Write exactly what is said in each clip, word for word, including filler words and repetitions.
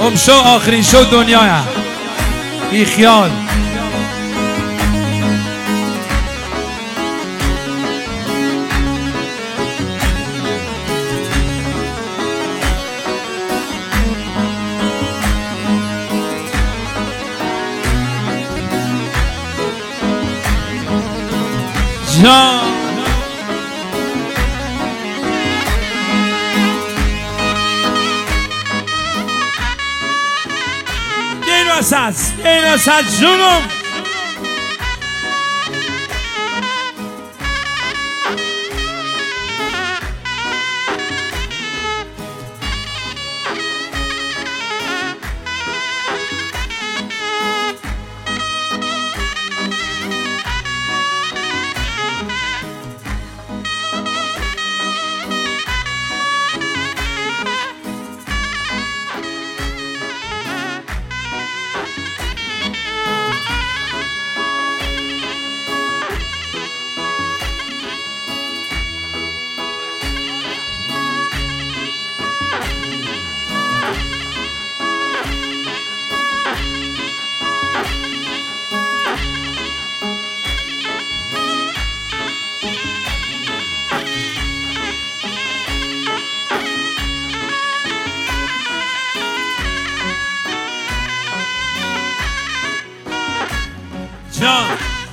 ام شو آخرین شو دنیاه ای خیال جان این وسط این وسط جونم جان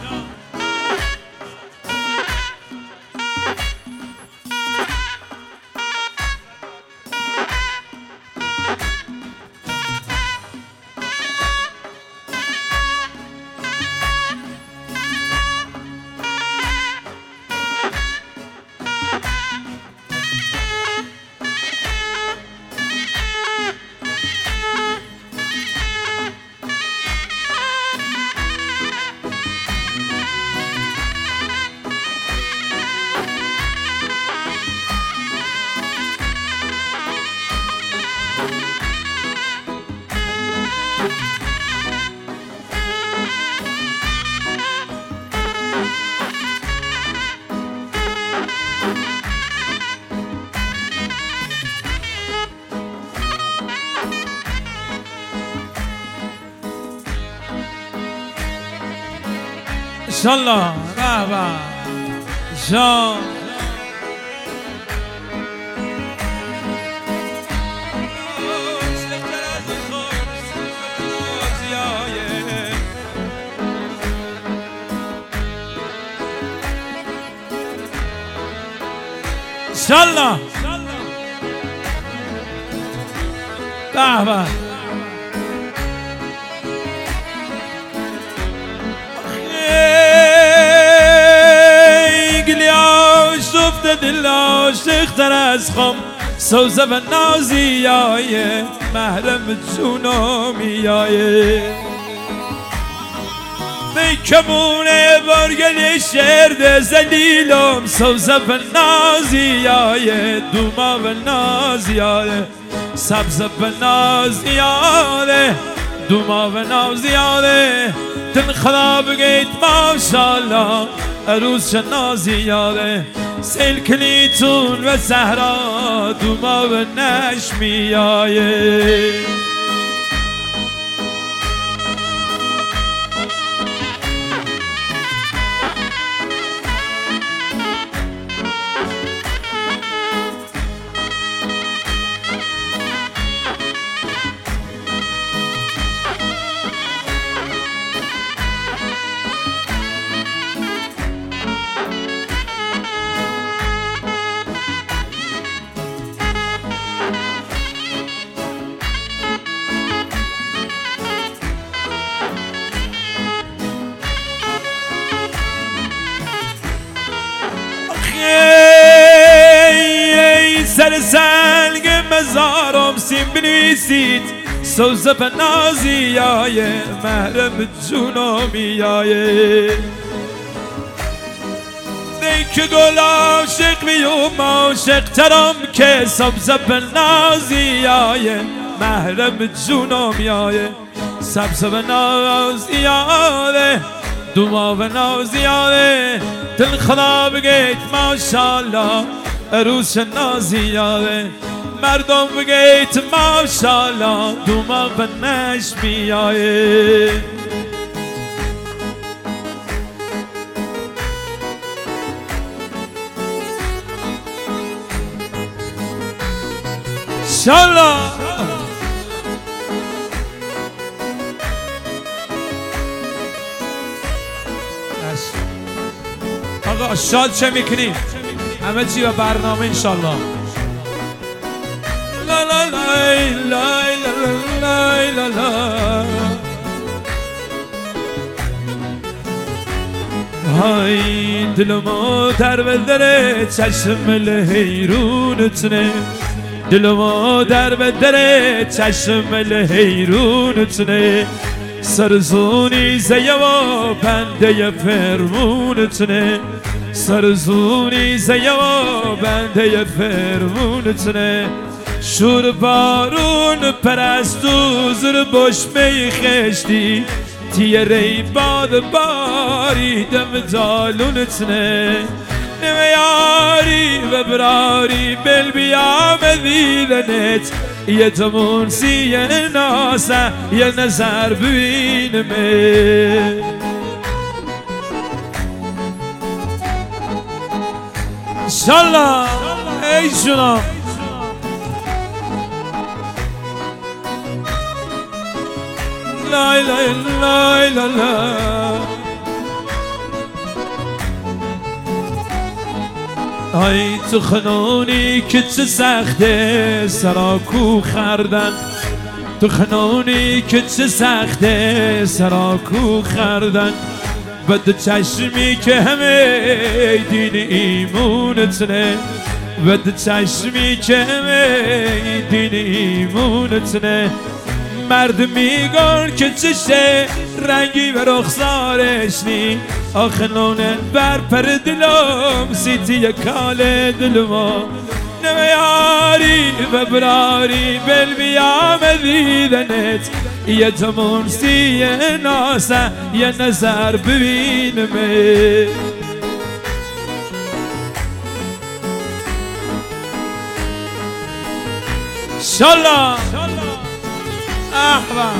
انشالله بابا جان انشالله بابا دل عاشق‌تر از خم سوزه و نازیای محرم جونمیای بیکمونه بارگل شرد زلیلم سوزه و نازیای دوما و نازیای سبز و نازیای دوما و نازیای تن خراب گیت ماشالله عروس نازیای سیل کلیتون و صحرا دوما و نشمیای سر سنگ مزارم سیم بنویسید سوزه به نازیای محرم جونمیای دیگه گل عاشق بیوم عاشق ترم که سبزه به نازیای محرم جونمیای سبزه به نازیای دوما و نازیای دل خدا بگید ماشالله عروس نازیاره مردم بگیت ماشالله دوما و نش بیایه شالله آقا شاد چه میکنیم همه چی و برنامه انشالله لا لا لا لا لا لا لا های دلمو در بدره چشم لحیرونتنه دلمو در بدره چشم لحیرونتنه سرزونی زیه و بنده فرمونتنه سرزونی زیه و بنده فرمونتنه شور بارون پرستو زر بشمه خشتی تیره باد باری دم دالونتنه نمیاری و براری بل بیام دیدنت یه تمون سیه ناسه یه نظر ببینمه انشالله ای شنا لا لا لا لا لا ای تو خنونی که چه سخته سراکو خردن تو خنونی که چه سخته سراکو خردن بد چشمی که همه دین ایمونتنه بد چشمی که همه دین ایمونتنه مرد میگن که چشه رنگی و رخسارش نی آخه نونه بر پر دلم سیتی کال دلما نمیاری و براری بل بیام دیدنت یه تمون سیه ناسه یه نظر ببینمه انشالله احبا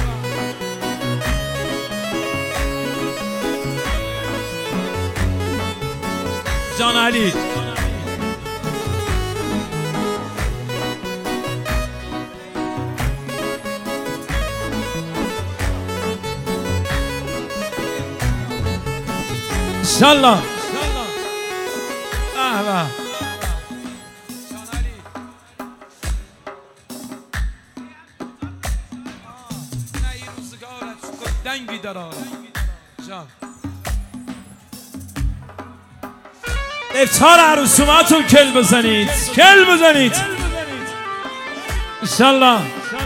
جان علی انشالله احبا دنگی داره جان افتار عروسوماتون کل بزنید کل بزنید انشالله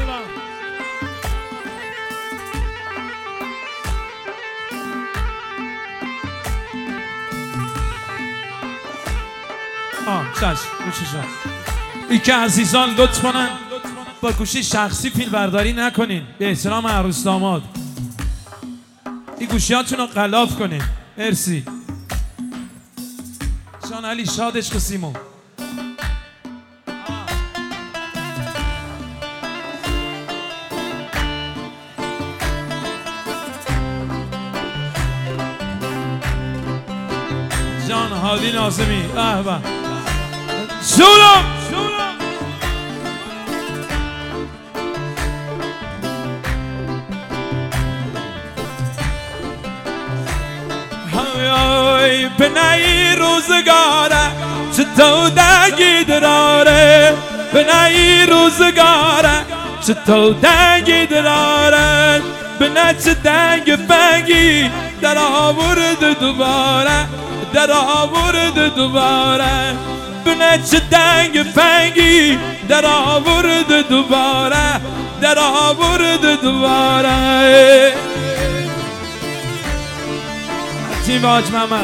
آه چشم گوشیشان ای که عزیزان لطف کنن با گوشی شخصی فیلم برداری نکنین به احترام عروس داماد این گوشیاتون رو غلاف کنین مرسی جان علی شاد عشق سیمون جان هادی ناظمی به به شولم به نهی روزگاره چه تو دنگی دراره به نهی روزگاره چه تو دنگی دراره به نه چه دنگ فنگی در آورد دوباره در آورد دوباره به نه چه دنگ فنگی در آورد دوباره در آورد دوباره تیم حاج محمد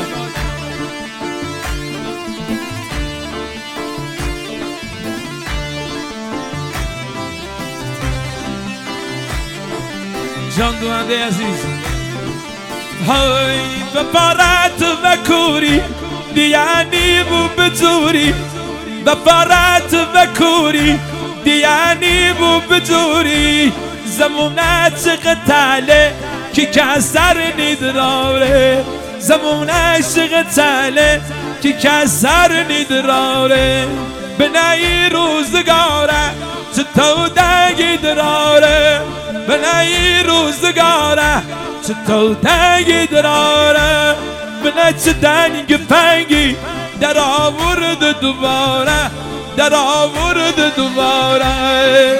جان دوانده عزیز های به بارت و کوری دیانی بو بزوری بفارت و کوری دیانی بو بدوری زمونت قتاله کی کسر ندراره زمونش قتاله کی کسر ندراره بنای روزگاره چطور دگی دراره بنای روزگاره چطور دگی دراره بنا چه دنگ فنگی در آورد دوباره در آورد دوباره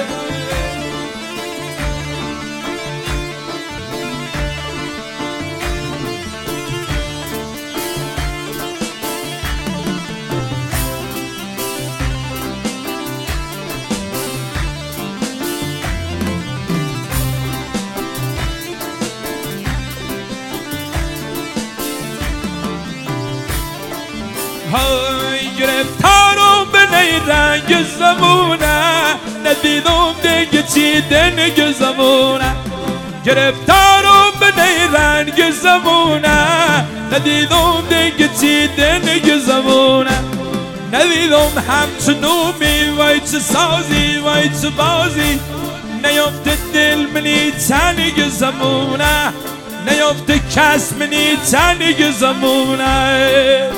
های گرفتارم به نیرنگ زمونه ندیدم دیگه چی دنگ زمونه گرفتارم به نیرنگ زمونه ندیدم دیگه چی دنگ زمونه ندیدم همچنومی وای چه سازی وای چه بازی نیافته دل منی تنگ زمونه نیافته کس منی تنگ زمونه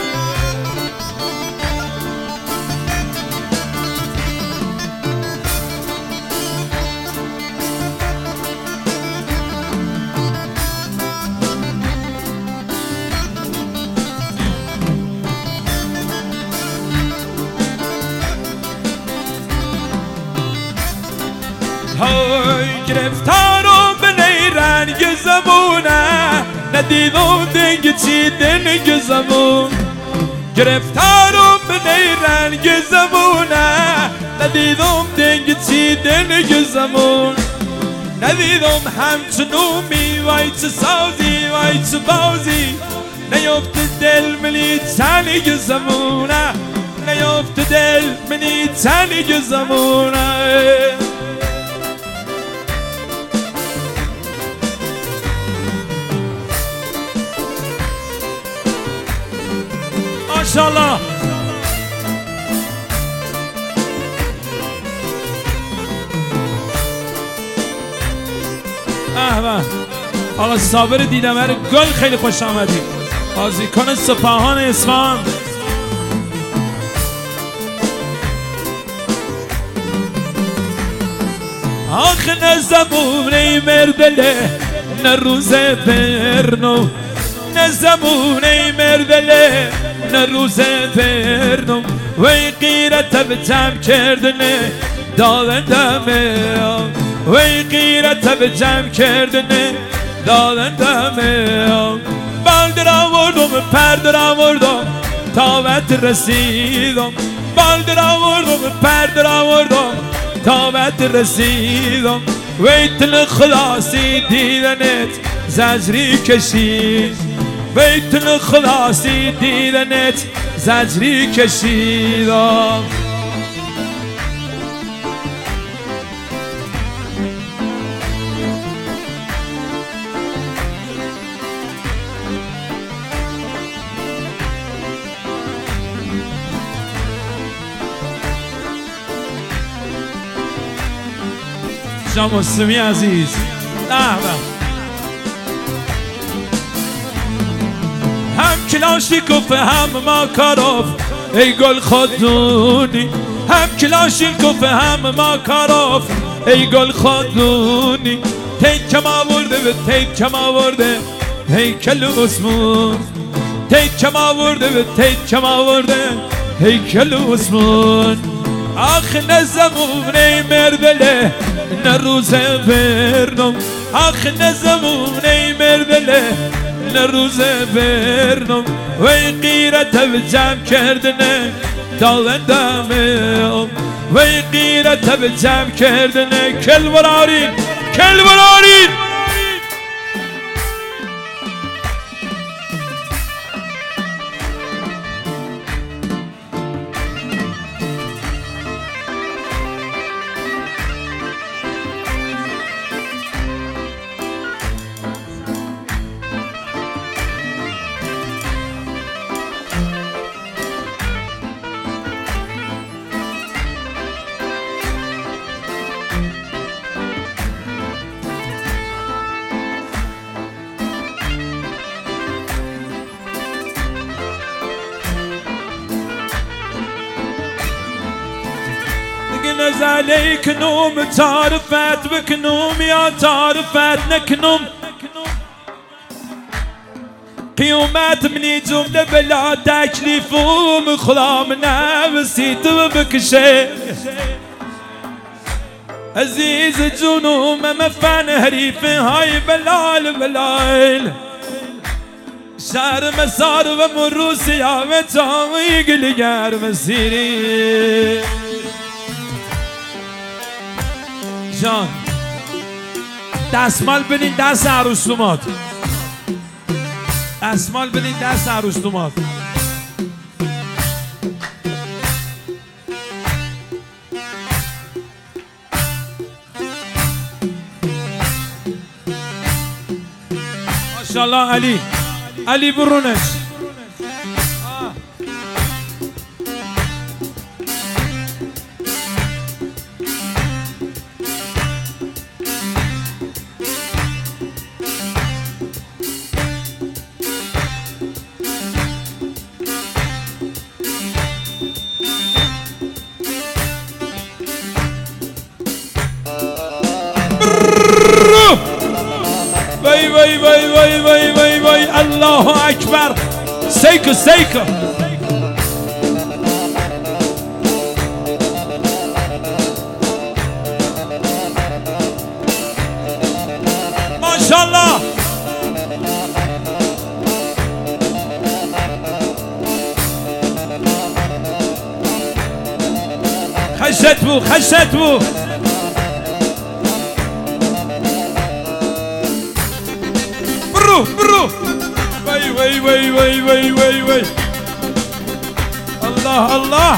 های گرفتارم به نیرنگ زمونه ندیدم دیگه چی دنگ زمون گرفتارم به نیرنگ زمونه ندیدم دیگه چی دنگ زمون ندیدم همچنومی وای چه سازی وای چه بازی نیافته دل منی تنگ زمونه نیافته دل منی تنگ زمونه ماشاءالله احمد آقا صابر دیدمر گل خیلی خوش آمدی بازیکن سپاهان اصفهان آخ نه زمونه مردله نه روز برنو نه زمونه مردله نه روز برنو وی غیرت به جمع کردنه دادندمه وی غیرت به جمع کردنه دادندمه بال در آوردم پر در آوردم تا وقت رسیدم بال در آوردم پر در آوردم تا وقت رسیدم وی تل خلاصی دیدنت زجری کشید وی تل خلاصی دیدنت زجری کشیدم جان مسلمی عزیز هم کلاشی کف هم ماکاروف ای گل خودونی هم کلاشی کف هم ماکاروف ای گل خودونی تیکم آورده به تیکم آورده هیکل عثمان تیکم آورده به تیکم آورده هیکل عثمان آخ نه زمونه مردله نه روز برنم آخ نه زمونه مردله نه روز برنم وی غیرت به جمع کردنه دالندمه وی غیرت به جمع کردنه کل برارین کل برارین ينزل عليك نوم تعرفت بك نوم يا تعرفت نكنوم قيومات مني جملة بلا تكليف ومخلا من نفسيت بك شيء عزيز الجنوم مفان هريف هاي بلال بلال شهر مسار ومر سيامة تاويق لقار مسيري جان دستمال بنین دست عروس دومات دستمال بنین دست عروس دومات ماشاءالله علی علی برونش وای وای وای وای وای وای وای الله اکبر سیکو سیکو ماشاءالله خشت بو خشت بو برو برو وای وای وای وای وای وای وای الله الله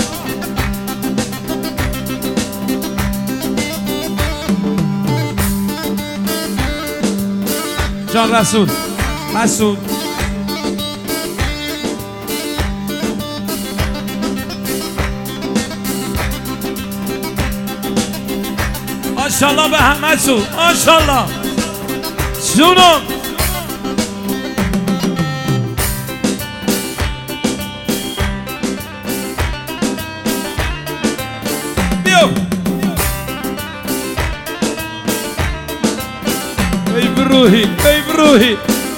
جان رسول رسول ماشاءالله به همه سو ماشاءالله جونم ای بروحی ای بروحی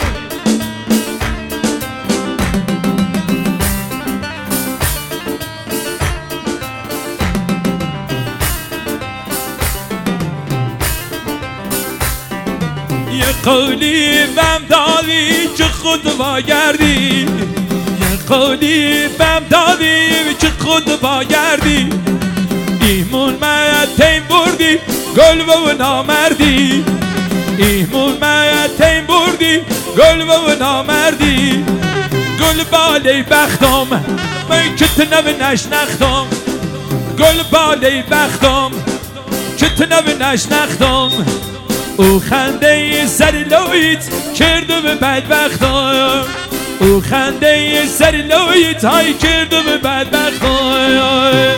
یه قولی بم دادی که خود باگردی یه قولی بم دادی که خود باگردی ایمون متین بردی گل و نامردی ایمون متین بردی گل و نامردی گل بالی بختم من که تنو نشنختم گل بالی بختم که تنو نشنختم او خنده سر لویت کرده به بدبختم او خنده سر لویت های کرده به بدبختم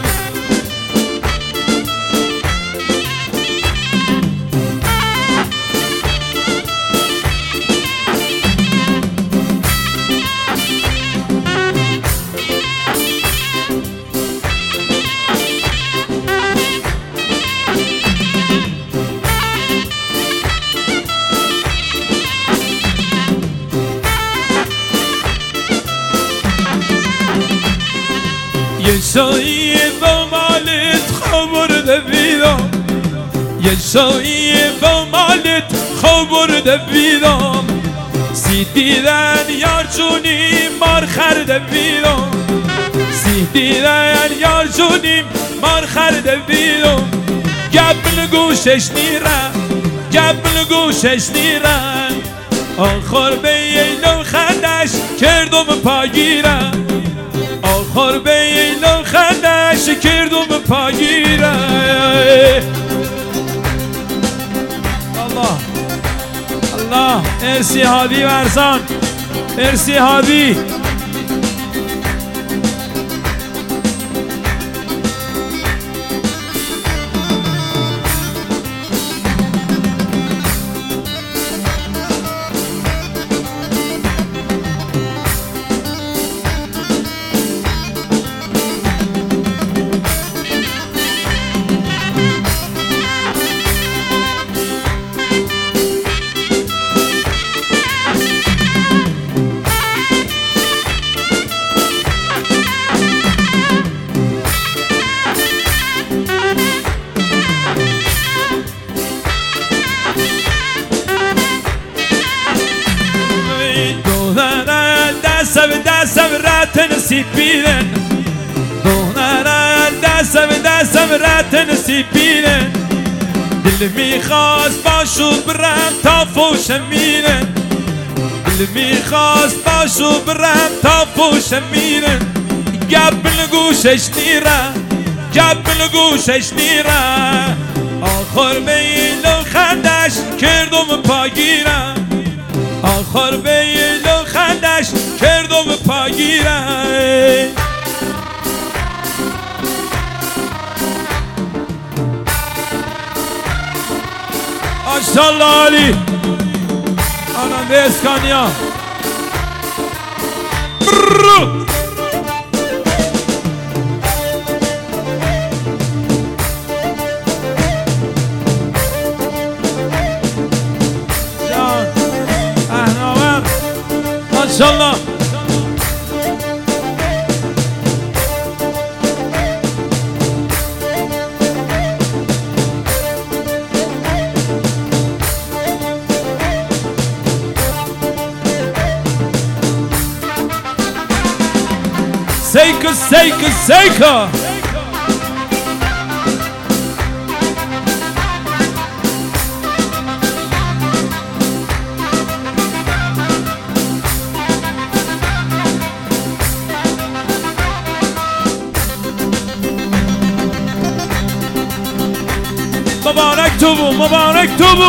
یه شایی با مالت خبر دویدم یه شایی با مالت خبر دویدم سی دیدن یار جونی مار خرده بیدم سی دیدن یار جونی مار خرده بیدم گبل گوشش نیرن گبل گوشش نیرن آخر به یلو خندش کردم پاگیرن آخر به یلو خندش کردم پاگیرن الله الله مرسی هادی ورزان مرسی هادی رات نسيبيلن دونارا دسم دسم رات نسيبيلن دل میخواست باشو برم تا فوشمینن دل میخواست باشو برم تا فوشمینن گب گوشش نیره گب گوشش نیره آخر بیل و خندش کردم پاگیره آخر بیل و خندش کردم پاگیره ماشاءالله علی آننده اسکانیا جان احناور ماشاءالله Seiko, Seiko, Seiko. Mübarek tubu, mübarek tubu.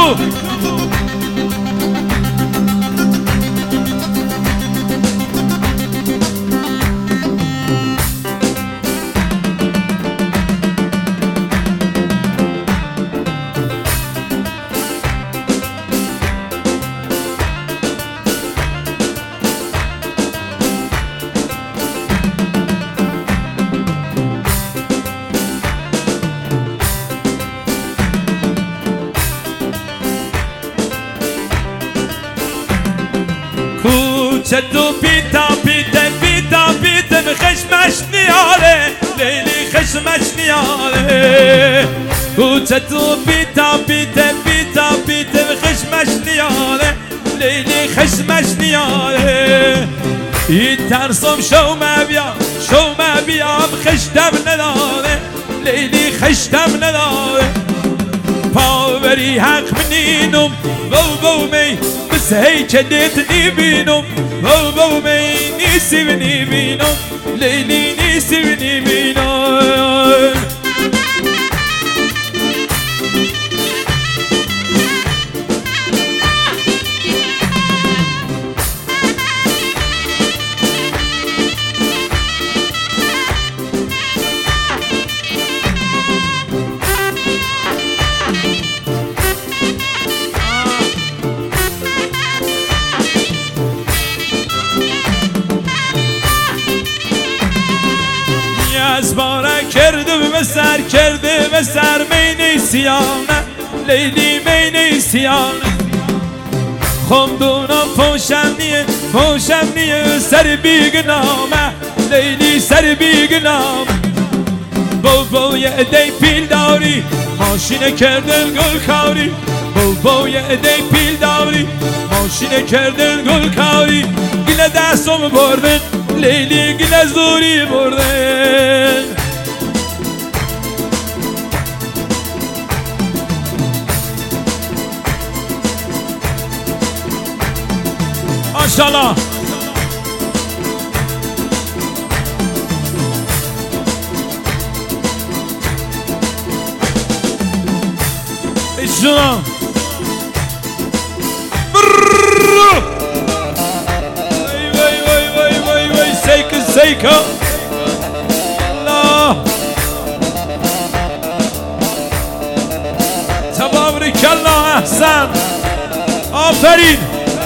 کوچه تو پیتا پیته پیتا پیته خشمش نیاره لیلی خشمش نیاره کوچه تو پیتا پیته پیتا پیته خشمش نیاره لیلی خشمش نیاره این ترسم شو مبیا شو مبیام خشتم نداره لیلی خشتم نداره پاوری حق منینم بو بو می بس هيك ديتني بينهم بو بو مي نيسي بني بينهم ليلي نيسي بني بينهم از باره کردم و سر کرده و سر مینی سیانه لیلی مینی سیانه خمدونم پوشم نیه پوشم نیه سر بیگنامه لیلی سر بیگنامه بو بو یه ادهی پیل داری ماشینه کردن گل کاری بو بو یه ادهی پیل داری ماشینه کردن گل کاری گله دستم بردن لیلی گله زوری بردن ماشاءالله ایشونا سيكو سيكو الله تبارك الله احسن آفرین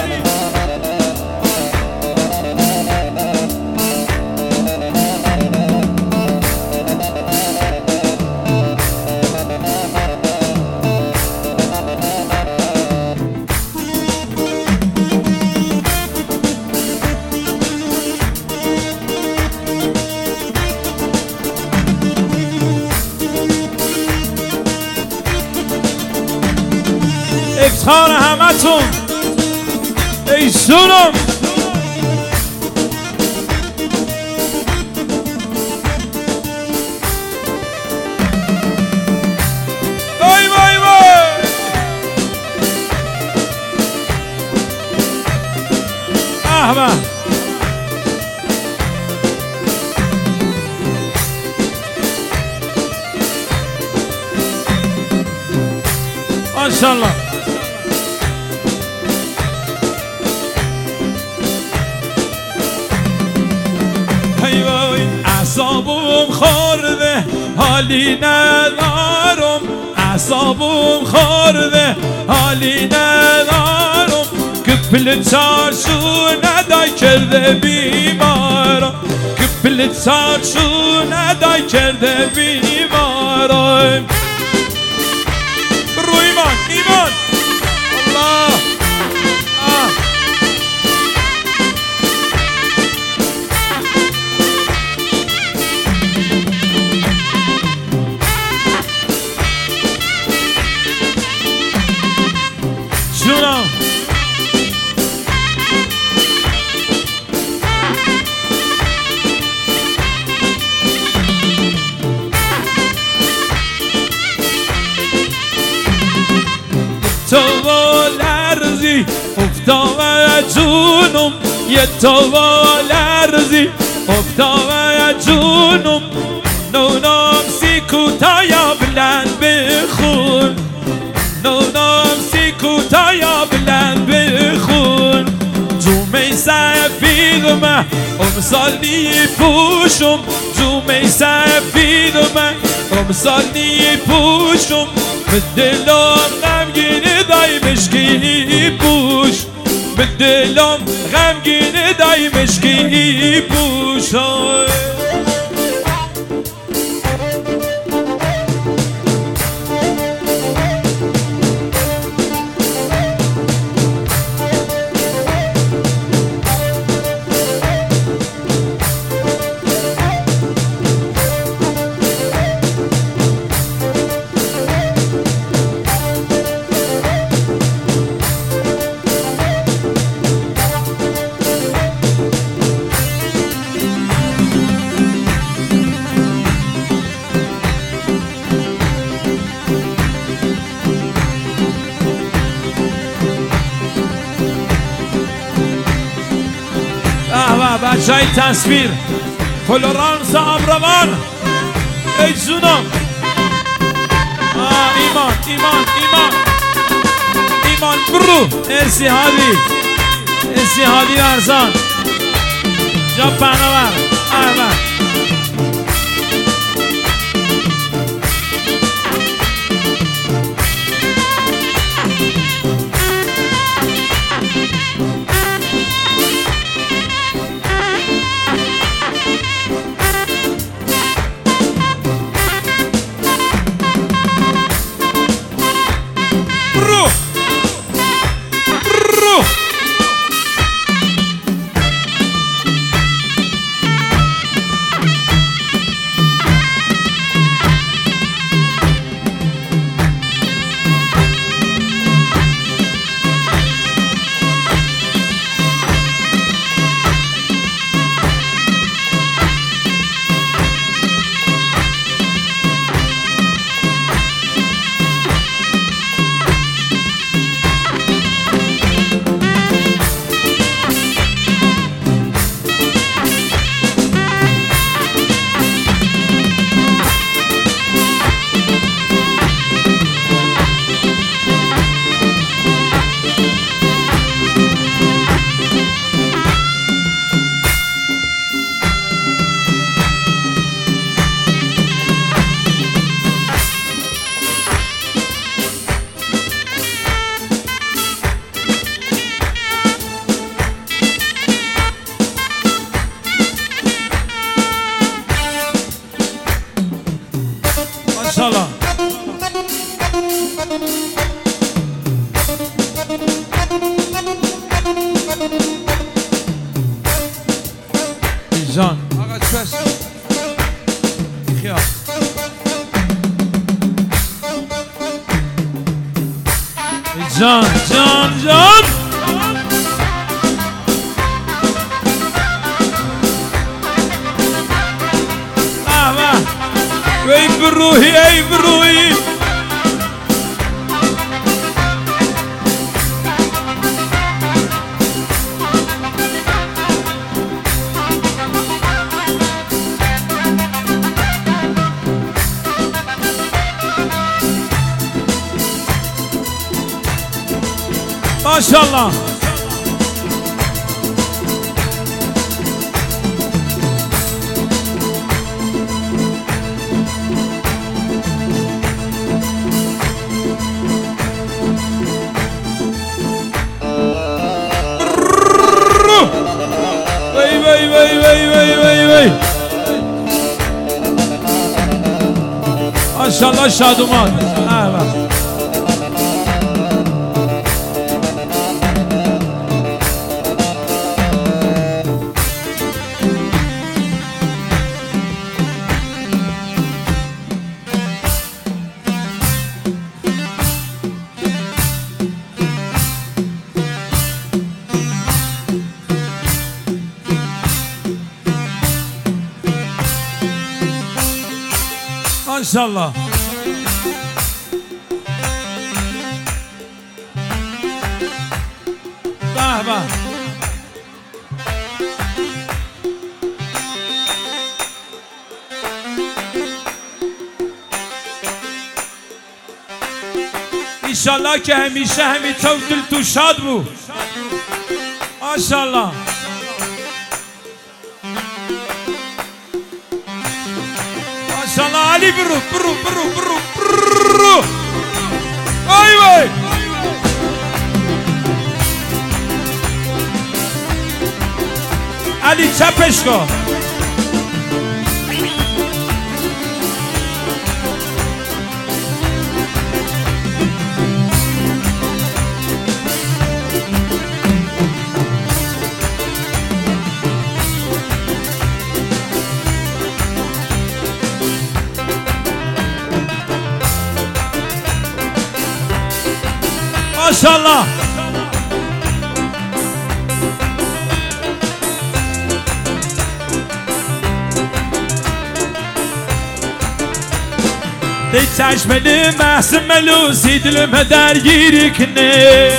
افتخار همتون ایشونم به ماشاءالله. ای وای اعصابم خورده حالی ندارم، اعصابم خورده حالی ندارم، کپل چارشو ندای کرده بیمارم، کپل چارشو ندای کرده بیمارم. برو ایمان ایمان الله آه. جونم تو لرزی افتاده جونم، یه تو لرزی افتاده جونم، نونم سی کوتایا بلند بخون، نونم سی کوتایا بلند بخون، جومه سفیدمه امسالی پوشم، جومه سفیدمه امسالی پوشم، به دلم غمگینه دای مشکی پوش، به دلم غمگینه دای مشکی پوش. بچه های تصویر فلورانس ابروان، ای جونم ایمان ایمان ایمان ایمان برو ارسی هادی ارسی هادی ارزان جا پناور احمد ماشاءالله. جان آقا چش خیال جان جان جان ای بروحی ای بروحی ماشاءالله. وی وی وی وی وی وی وی ماشاءالله شادومان. ماشاءالله. به به ایشالله که همیشه همینطور دل تو شاد بود. ماشاءالله. ماشاءالله علی برو برو برو برو برو. وای وای علی چپش کن. ماشاءالله. دی چشم دل محسن ملوسی دلم درگیری کنه.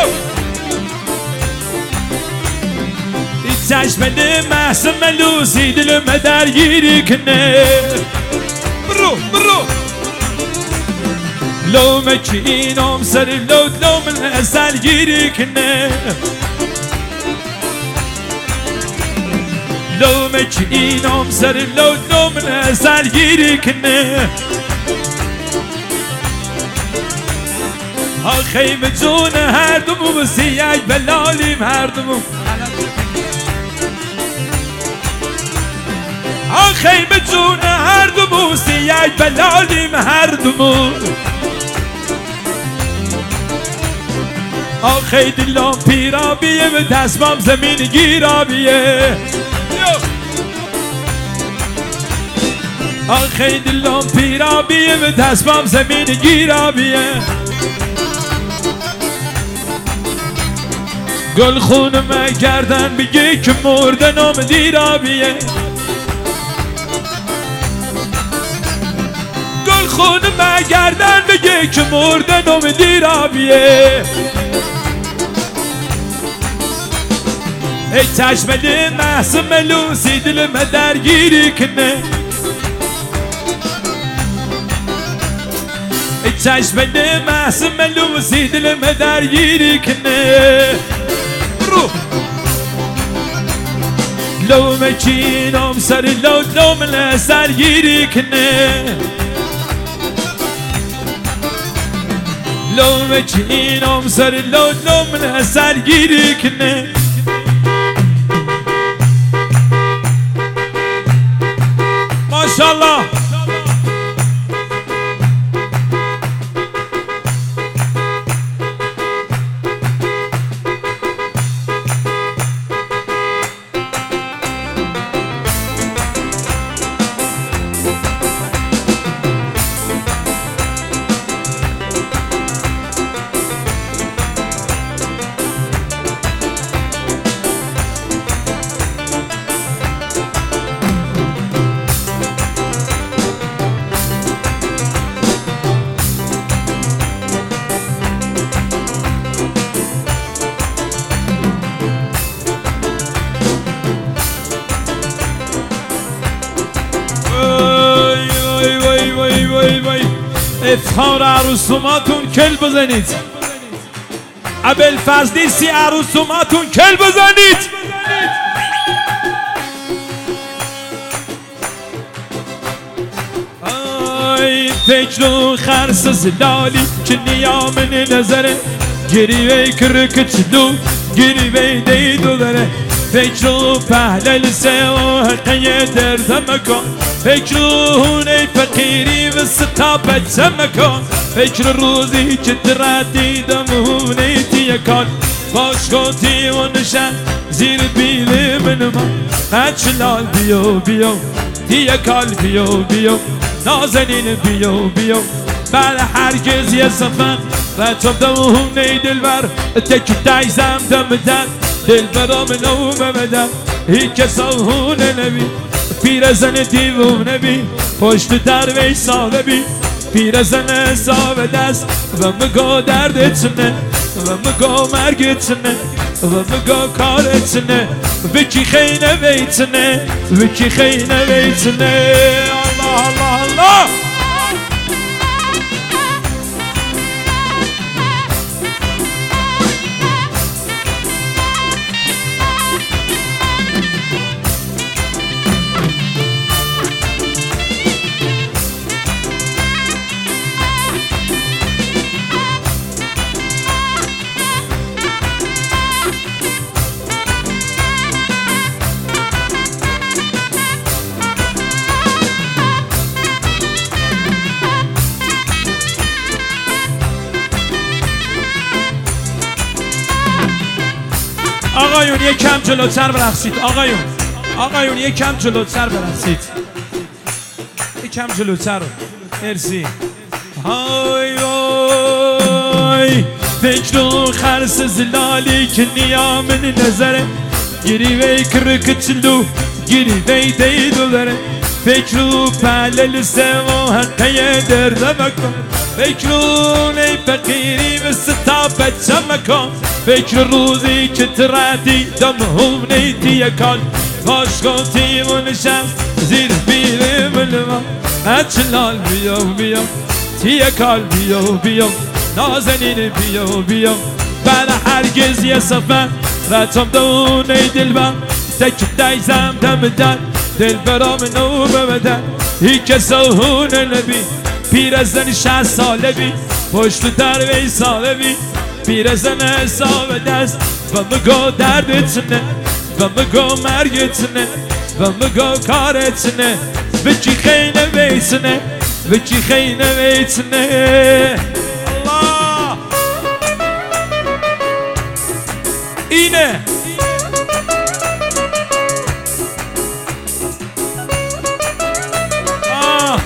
دی چشم دل محسن ملوسی دلم درگیری کنه. برو برو لو مكينهم سر لو لو من أسال جيركنا لو مكينهم سر لو لو من أسال جيركنا آخي مجون هردمو بسياج بلاليم هردمو آخي مجون هردمو بسياج بلاليم هردمو آخی دلم پیرابیه و دستمام زمین گیرابیه. آخی دلم پیرابیه و دستمام زمین گیرابیه. گل خونم گردن بگی که مردنم دیرابیه. گل خونم گردن بگی که مردنم دیرابیه. ای چشم دل محسن ملوسی دلم درگیری کنه. ای چشم دل محسن ملوسی دلم درگیری کنه. برو لو مکینم سر لو لو من سرگیری کنه. لو مکینم سر لو لو من سرگیری کنه. ماشاءالله. افتخار عروسوماتون کل بزنید. ابوالفضل نیستی عروس اوماتون کل بزنید. فکر و خرس زلالی که نیامن نظره گری وی کرک چلو گری وی دیدو داره فکر و پهلل سه و حقیه دردم کن فکر و هونه فقیری و ستابت کن فکر روزی که تردیدم هونه تیه کن باش گوتی و نشن زیر بیلی من ما هچلال بیو بیو تیه کال بیو بیو نازنین بیو بیو بله هرگز یه سفن رتم دمونه دلبر تک دیزم دمدن دلبرام نو بمدن هی کساهونه نبی پیرزن دیوونه بی پشت دروی ساله بی پیرزن ساوه دست و مگو دردتنه و مگو مرگتنه و مگو کارتنه وکی خینه بیتنه وکی خینه بیتنه الله الله الله آقایون یک کم جلوتر برقصید. آقایون آقایون یک کم جلوتر برقصید. یک کم جلوتر. مرسی. های وای فکر و خرس زلالی که نیامن نظره گیری وی کرک چلو گیری وی دیدو داره فکر و پهلل سه و حقیه دردم کن فکر و نی فقیری و ستابت کن فکر روزی که تردی دم هم نیتیه کن باش گوتی و نشم زیر بیره ملما هچلال بیو بیو تیه کال بیو بیو نازنین بیو بیو بله هرگز یه سفن رتم دونه دلبر تک دیزم دمدن دلبرام نو بمدن هی کساهونه نبی پیرزن شهر ساله بی پشت دروی ساله بی پیرزن حساب دست و مگو دردتنه و مگو مرگتنه و مگو کارتنه وکی خینه بیتنه وکی خینه بیتنه الله اینه آه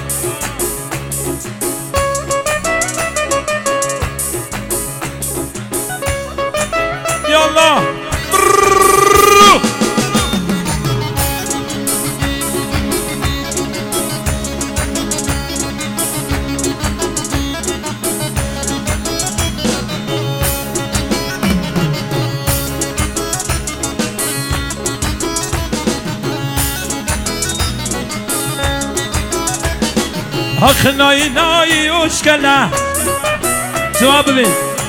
یالله آخ نای نای اشکله تو ببین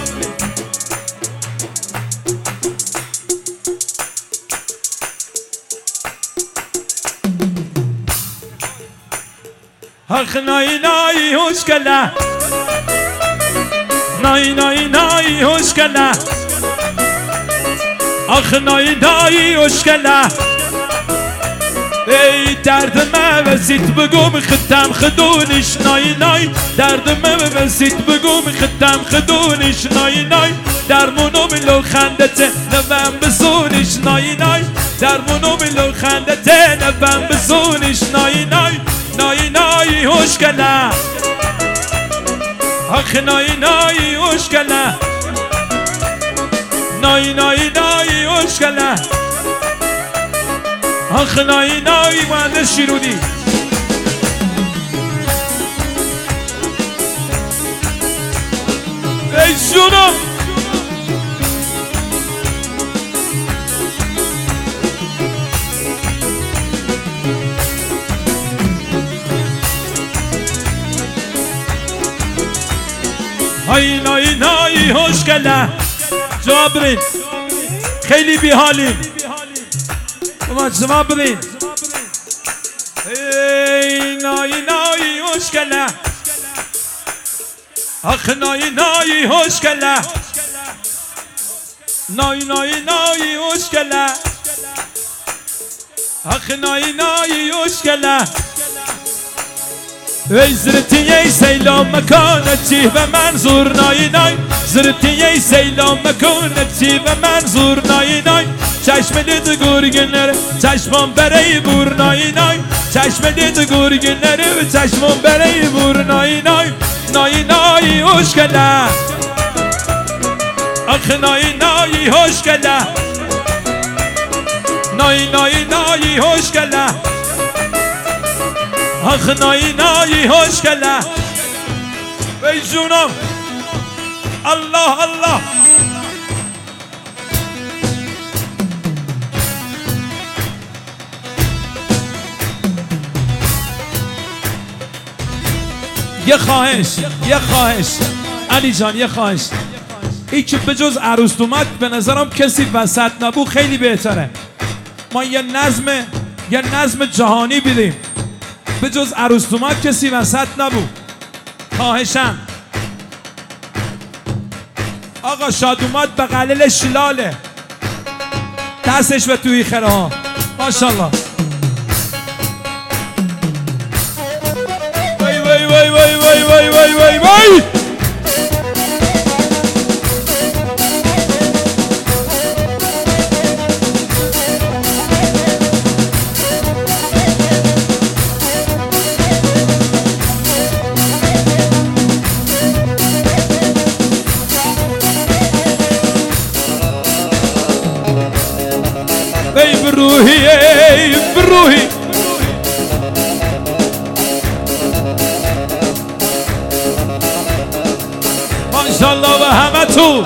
آخ نای نای اشکله نای نای نای اشکله آخ نای نای اشکله ای درد ما بسید بگم خدم خدونش نای نای درد ما بسید بگم خدم خدونش نای نای درمونو ملو خندته نبم بسونش نای نای درمونو ملو خندته نبم بسونش نای نای نای نای هوشگله آخ نای نای هوشگله نای نای نای هوشگله آخ نای نای مهندس شیرونی ای جونم های نای نای هوشگله جواب بدین خیلی بیحالیم اومد جواب بدین ای نای نای مشکله آخ نای نای مشکله نای نای نای مشکله آخ نای نای مشکله ای زرتی ای سیلام مکانتی و منظور نای نای زرتی ای سیلام مکانتی و منظور نای نای چشم دید گرگنره چشمم برای بور نای نای چشم دید گرگنره و چشمم برای بور نای نای نای نای هشکله آخ نای نای هشکله نای نای نای هشکله آخ نای نای هشکله ای جونم الله الله یه خواهش یه خواهش علی جان یه خواهش ای که به جز عروس اومد به نظرم کسی وسط نبود خیلی بهتره ما یه نظم یه نظم جهانی بیدیم به جز عروس اومد کسی وسط نبود خواهشم آقا شاد اومد به قلیل شلاله دستش به توی خره ها ماشالله وای وای وای وای وای وای وای وای وای ای بروحی ای بروحی ماشاءالله و همه تو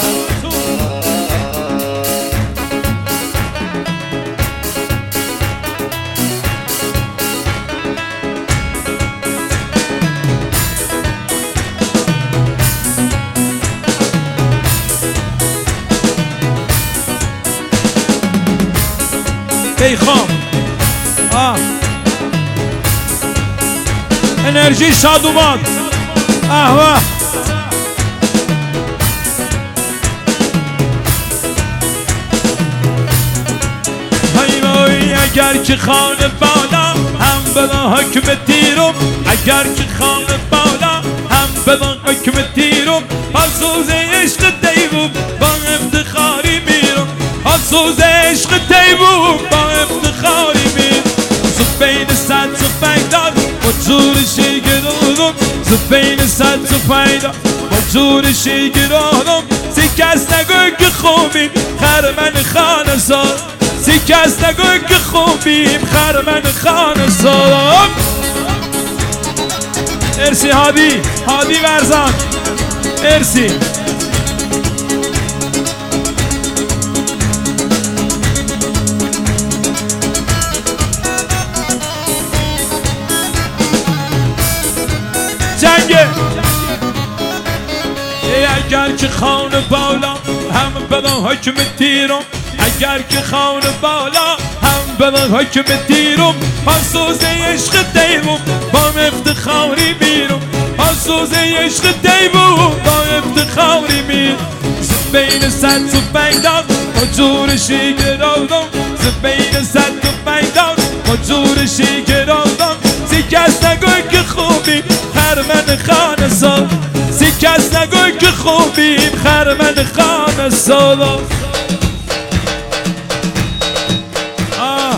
ای خام آه انرژی شاد اومد احوه های وای اگر که خانه بالا هم بلا حکم تیرم اگر که خانه بالا هم بلا حکم تیرم حسوز عشق دیوم با افتخاری میرم حسوز عشق دیوم با افتخاری میرم زبین صد زفیدان با جورشی گرانم زبین صد زفیدان با جورشی گرانم سی کس نگوی که خوبیم خرمن خانه سال سی کس نگوی که خوبیم خرمن خانه سال ارسی هادی هادی ورزان ارسی جنگه اگر که خانه بالا هم بلا حکم تیرم اگر که خانه بالا هم بلا حکم تیرم حسوز عشق دیوم با افتخاری میرم حسوز عشق دیوم با افتخاری میرم زبین صد و پیدان با جورشی گرانم زبین صد و پیدان با جورشی گرانم سی کس نگوی که خوبیم خرمن خانه سال سی کس نگوی که خوبیم خرمن خانه سال آه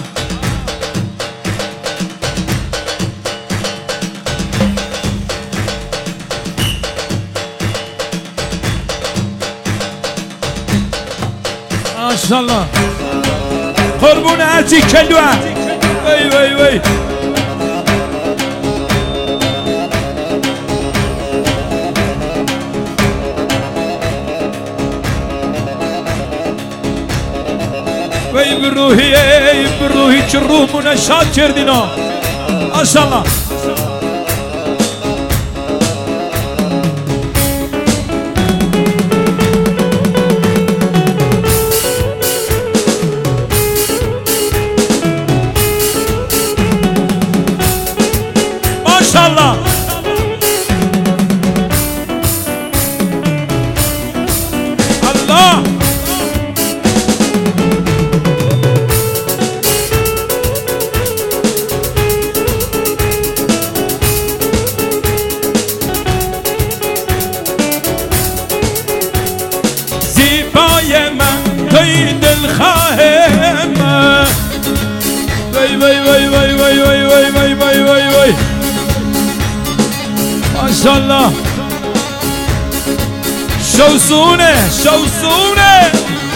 ماشاءالله قربون هرچی کلوه وی وی وی وی بروحی ای بروحی که روحمون شاد کردینا ماشاءالله دلخواه من وای وای وای وای وای وای وای وای وای وای وای ماشاءالله شوزونه شوزونه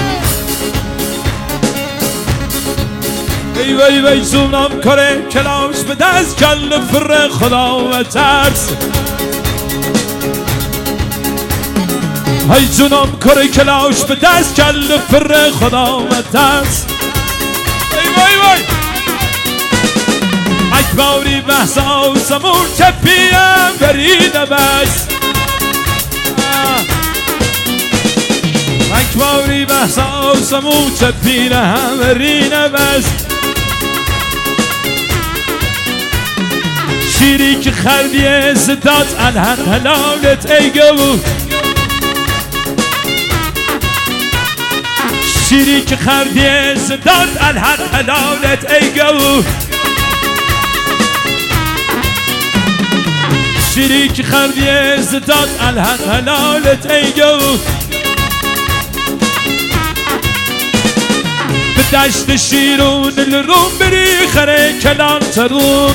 ای وای وای جونم کره کلاش به دست کل فر خدا و ترس ای جونم کره کلاش به دست کل فر خدا و ترس ای وای وای اکباری بحثا و زمون کپیم برینه بس اکباری بحثا و زمون کپیم برینه بس شیری که خردی زداد الحق حلالت ای گو شیری که خردی زداد الحق حلالت ای گو شیری که خردی زداد الحق حلالت ای گو به دشت شیرون الروم بری خره کلان ترون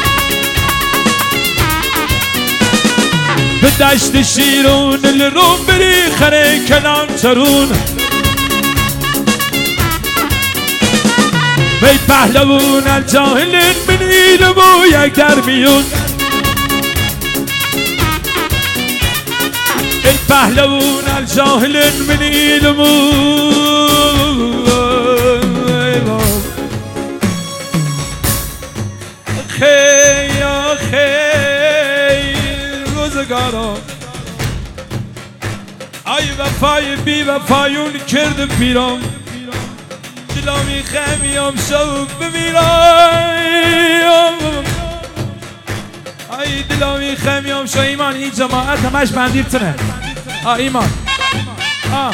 به دشت شیرون الروم بری خره کلان ترون وی پهلوون الجاهلین بنیل بو یک در میون ای پهلوون الجاهلین بنیل بو خی یا خی روزگارا ای وفای بی وفایون کرد پیرام دلامی خمیم شب بمیرم ای دلامی خمیم شو ایمان این جماعت همش بندیر تنه آه ایمان آه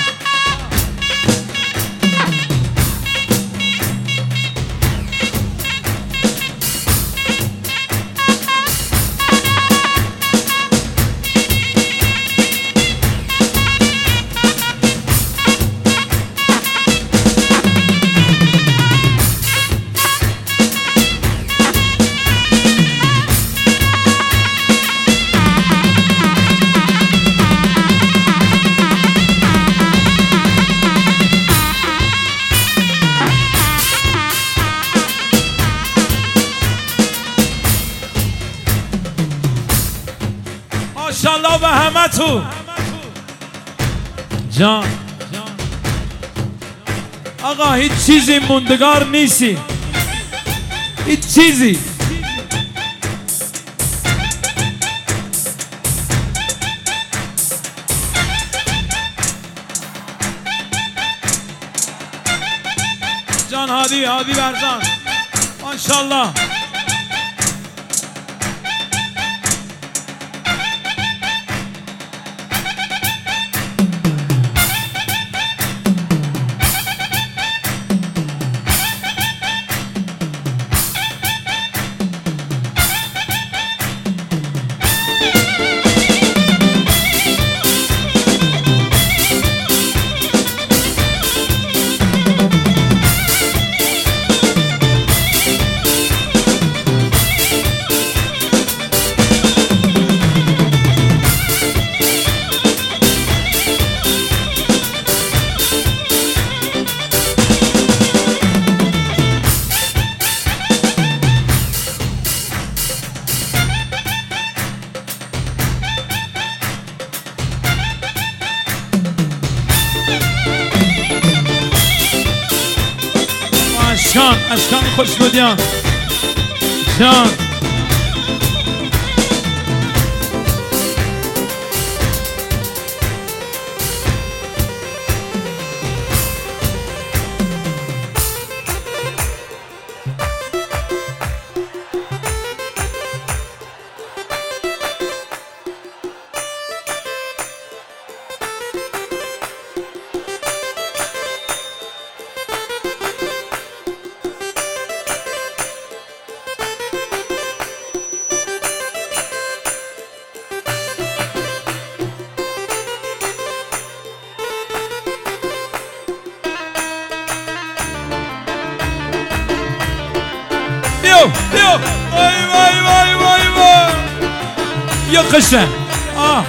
ماشاءالله به همه تو جان آقا هیچ چیزی موندگار نیستی هیچ چیزی جان هادی هادی برزان ماشاءالله اشکان اشکان خوش بودیان جان بیا وای وای وای وای وای یا قشن آه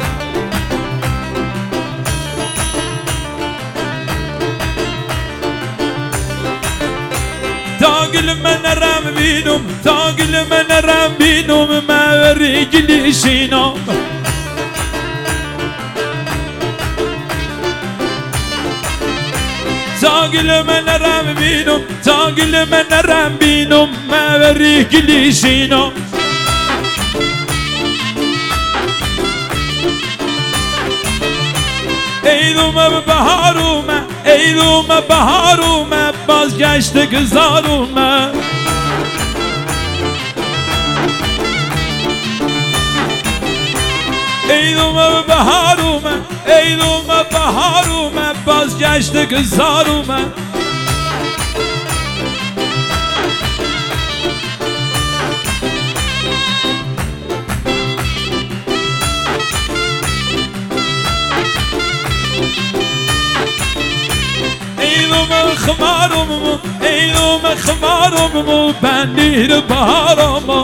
تاقل من رم بینم تاقل من رم بینم ما رجلی شینم تاقل من رم بینم تاقل من رم بینم ما رجلی شینم ایدوم بهاروم ایدوم بهاروم بازگشت گذاروم ایدوم بهاروم ایدوم بهاروم بازگشت گذاروم ایدوم خمارم ایدوم خمارم بندیر بهارم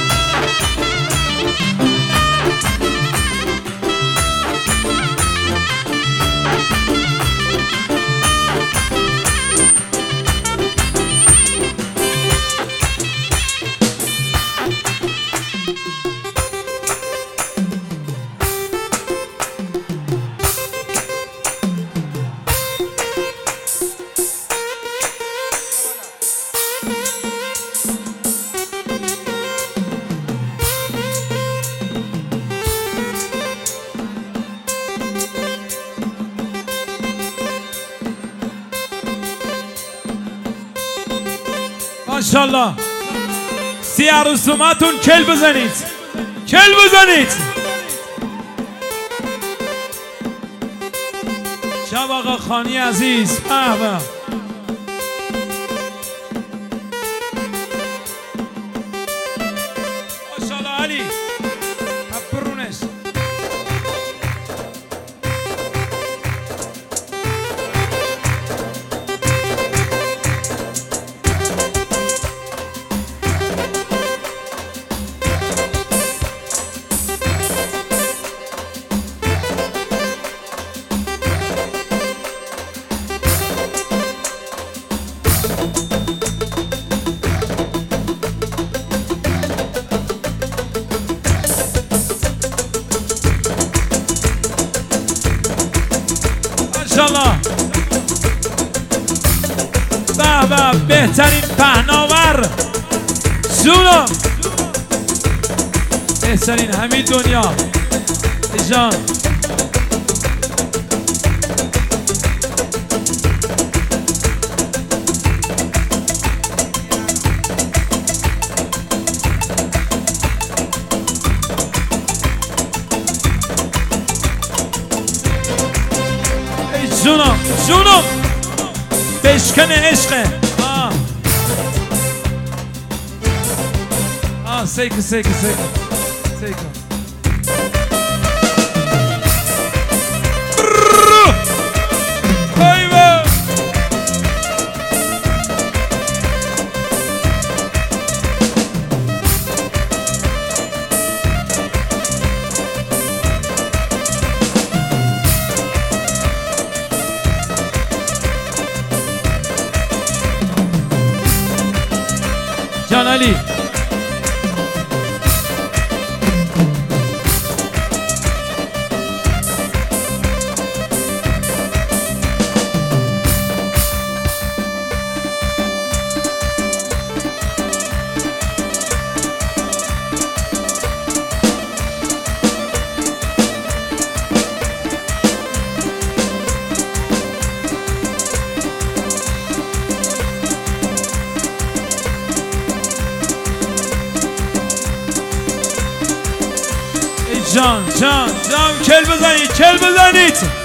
ماشاءالله سی عروسوماتون کل بزنید کل بزنید شب آقا خانی عزیز بابا ماشاءالله علی برونش ماشاءالله بابا بهترین پهناور زونم بهترین همین دنیا جان جونم جونم بشکن عشقه آه آه سیکو سیکو سیکو سیکو ایوه جان علی جان جان جان کل بزنید کل بزنید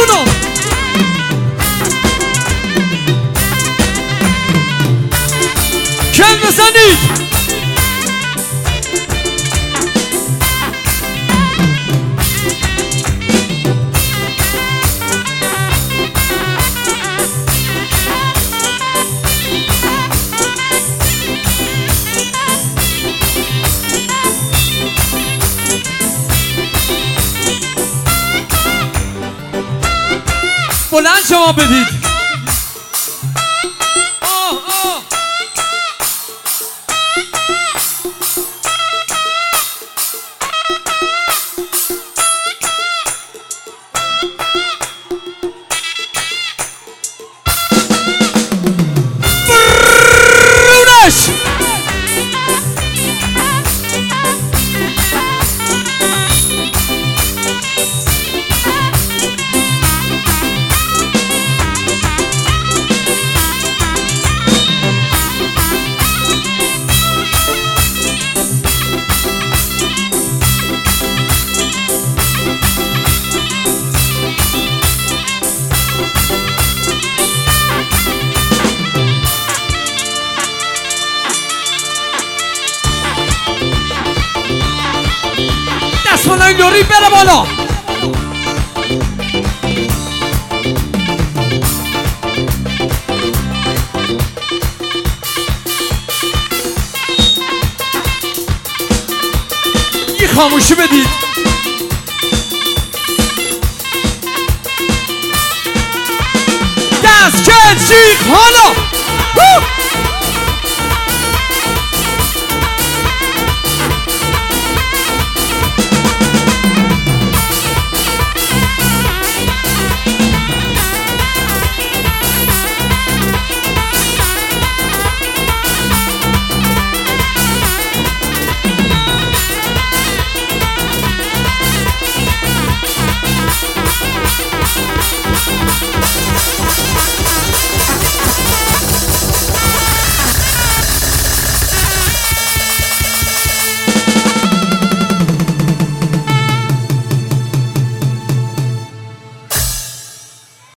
جونو کل بزنید بلند شما بدید آه آه برونش دستمالای لوری بره بالا یه خاموشی بدید دست کن شیخ حالا